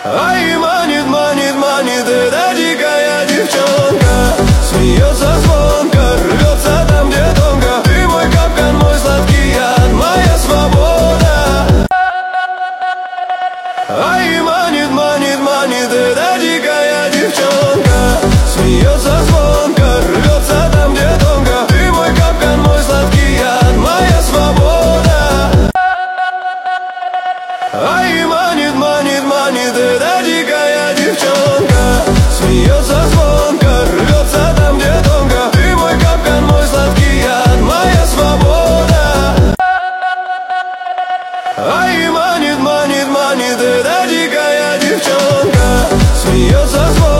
Ай, манит, манит, манит эта дикая девчонка. Смеется звонко, рвется там, где тонко. Ты мой капкан, мой сладкий яд, моя свобода. Ай, манит, манит, манит эта дикая девчонка. Смеется звонко, рвется там, где тонко. Ты мой капкан, мой сладкий яд, моя свобода. Ай, манит, манит, манит эта дикая девчонка. Смеется звонко, рвется там, где тонко. Ты мой капкан, мой сладкий яд, моя свобода. Ай, манит, манит, манит эта дикая девчонка. Смеется звонко.